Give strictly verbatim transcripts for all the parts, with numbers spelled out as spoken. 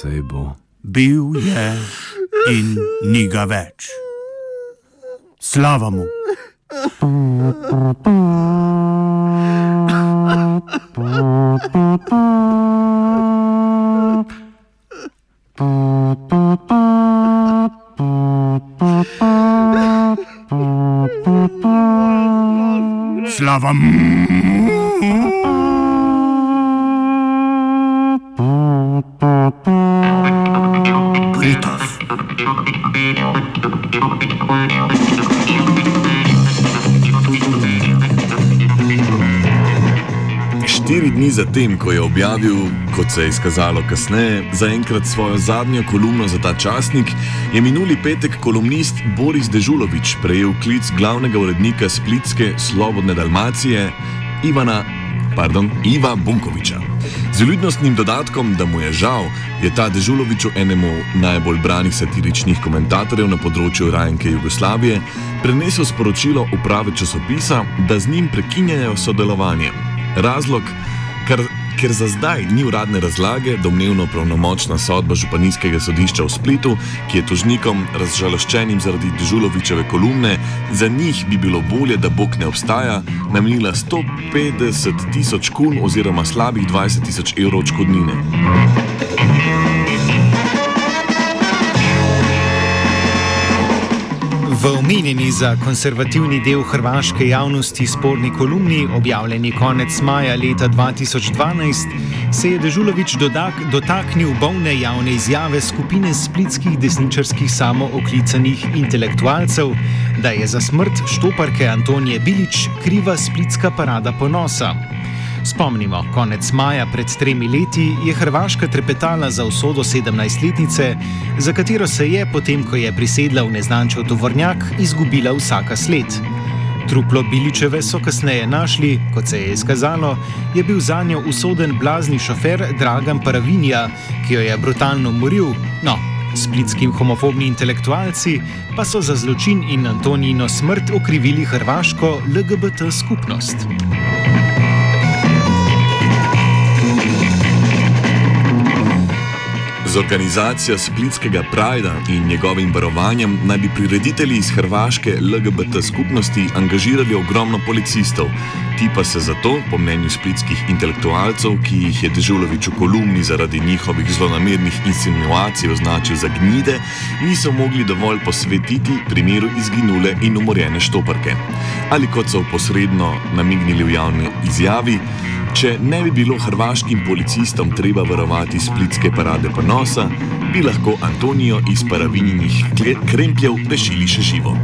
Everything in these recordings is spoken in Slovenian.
sej bo. Bil je in ni ga več. Slava mu. Slava mu. Kritov. Štiri dni zatem, ko je objavil, kot se je izkazalo kasneje, zaenkrat svojo zadnjo kolumno za ta časnik, je minuli petek kolumnist Boris Dežulović prejel klic glavnega urednika splitske Slobodne Dalmacije Ivana, pardon, Iva Bunkoviča. Z vljudnostnim dodatkom, da mu je žal, je ta Dežuloviću, enemu najbolj branih satiričnih komentatorjev na področju Rajenke Jugoslavije, prenesel sporočilo uprave časopisa, da z njim prekinjajo sodelovanje. Razlog, kar, ker za zdaj ni uradne razlage, domnevno pravnomočna sodba županijskega sodišča v Splitu, ki je tožnikom, razžaloščenim zaradi Dežulovićeve kolumne, za njih bi bilo bolje, da Bog ne obstaja, namenila sto petdeset tisoč kun oziroma slabih dvajset tisoč evrov odškodnine. V omenjeni za konservativni del hrvaške javnosti sporni kolumni, objavljeni konec maja leta dva tisoč dvanajst, se je Dežulović dodak, dotaknil bolne javne izjave skupine splitskih desničarskih samooklicanih intelektualcev, da je za smrt štoparke Antonije Bilić kriva splitska parada ponosa. Spomnimo, konec maja pred tremi leti je Hrvaška trepetala za usodo sedemnajstletnice, za katero se je, potem ko je prisedla v neznančev tovornjak, izgubila vsaka sled. Truplo Bilićeve so kasneje našli, kot se je izkazalo, je bil zanjo usoden blazni šofer Dragan Paravinja, ki jo je brutalno umoril. No, splitski homofobni intelektualci pa so za zločin in Antonijino smrt okrivili hrvaško L G B T skupnost. Z organizacijo splitskega Pridea in njegovim varovanjem naj bi prireditelji iz hrvaške L G B T skupnosti angažirali ogromno policistov. Ti pa se zato, po mnenju splitskih intelektualcev, ki jih je Dežulović v kolumni zaradi njihovih zlonamernih insinuacij označil za gnide, niso mogli dovolj posvetiti primeru izginule in umorjene štoparke. Ali kot so posredno namignili v javni izjavi, če ne bi bilo hrvaškim policistom treba varovati splitske parade ponosa, bi lahko Antonijo iz Paravinjinih krempljev rešili še živo.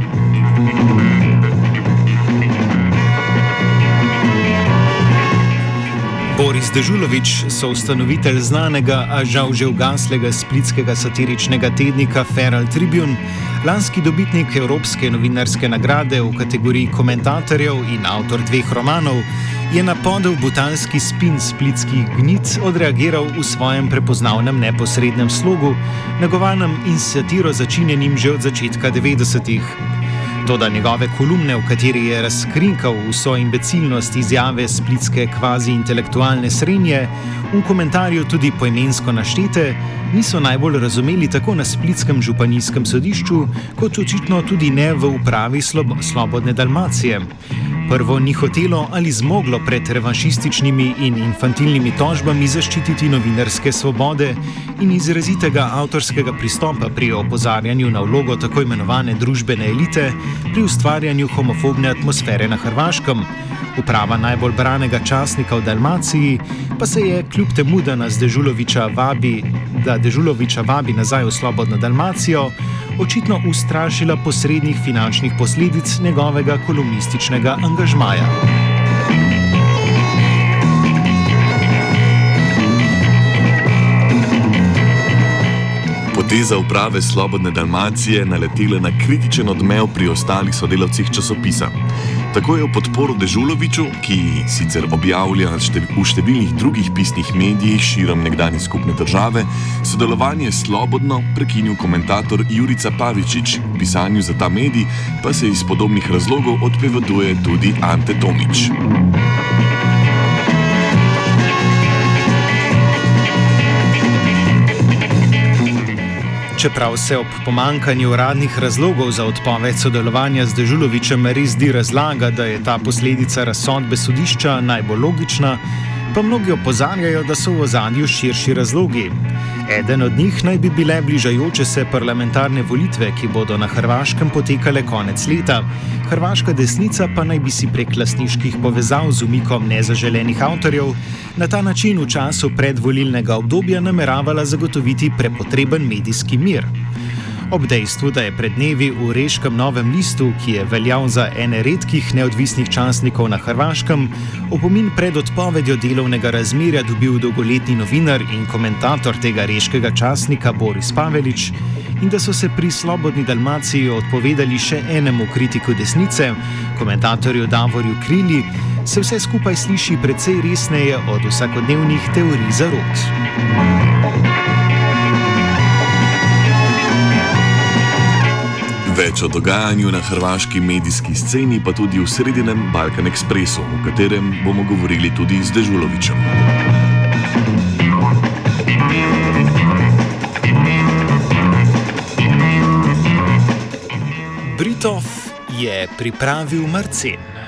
Boris Dežulović, soustanovitelj znanega, a žal že ugaslega splitskega satiričnega tednika Feral Tribune, lanski dobitnik Evropske novinarske nagrade v kategoriji komentatorjev in avtor dveh romanov, je na podel butalski spin splitskih gnid odreagiral v svojem prepoznavnem neposrednem slogu, negovanem in satiro začinjenim že od začetka devetdesetih. Toda njegove kolumne, v kateri je razkrinkal vso imbecilnost izjave splitske kvazi-intelektualne srenje, v komentarju tudi poimensko naštete, niso najbolj razumeli tako na splitskem županijskem sodišču, kot očitno tudi ne v upravi Slob- Slobodne Dalmacije. Prvo ni hotelo ali zmoglo pred revanšističnimi in infantilnimi tožbami zaščititi novinarske svobode in izrazitega avtorskega pristopa pri opozarjanju na vlogo tako imenovane družbene elite pri ustvarjanju homofobne atmosfere na Hrvaškem. Uprava najbolj branega časnika v Dalmaciji pa se je kljub temu, da nas Dežulovića vabi, da Dežulovića vabi nazaj v Slobodno Dalmacijo, očitno ustrašila posrednih finančnih posledic njegovega kolumnističnega angažmaja. Poteza uprave Slobodne Dalmacije naletela na kritičen odmev pri ostalih sodelavcih časopisa. Tako je v podporo Dežuloviću, ki sicer objavlja v številnih drugih pisnih medijih širom nekdanje skupne države, sodelovanje Slobodno prekinil komentator Jurica Pavičić, v pisanju za ta medij pa se iz podobnih razlogov odpoveduje tudi Ante Tomić. Čeprav se ob pomankanju uradnih razlogov za odpoved sodelovanja z Dežulovićem res zdi razlaga, da je ta posledica razsodbe sodišča najbolj logična, pa mnogi opozarjajo, da so v ozadju širši razlogi. Eden od njih naj bi bile bližajoče se parlamentarne volitve, ki bodo na Hrvaškem potekale konec leta. Hrvaška desnica pa naj bi si prek lastniških povezav z umikom nezaželenih avtorjev na ta način v času predvolilnega obdobja nameravala zagotoviti prepotreben medijski mir. Ob dejstvu, da je pred dnevi v Reškem Novem listu, ki je veljal za ene redkih neodvisnih časnikov na Hrvaškem, opomin pred odpovedjo delovnega razmerja dobil dolgoletni novinar in komentator tega reškega časnika Boris Pavelić, in da so se pri Slobodni Dalmaciji odpovedali še enemu kritiku desnice, komentatorju Davorju Krili, se vse skupaj sliši precej resneje od vsakodnevnih teorij zarot. Več o dogajanju na hrvaški medijski sceni pa tudi v sredinem Balkan Ekspresu, o katerem bomo govorili tudi z Dežulovićem. Britov je pripravil Marcen.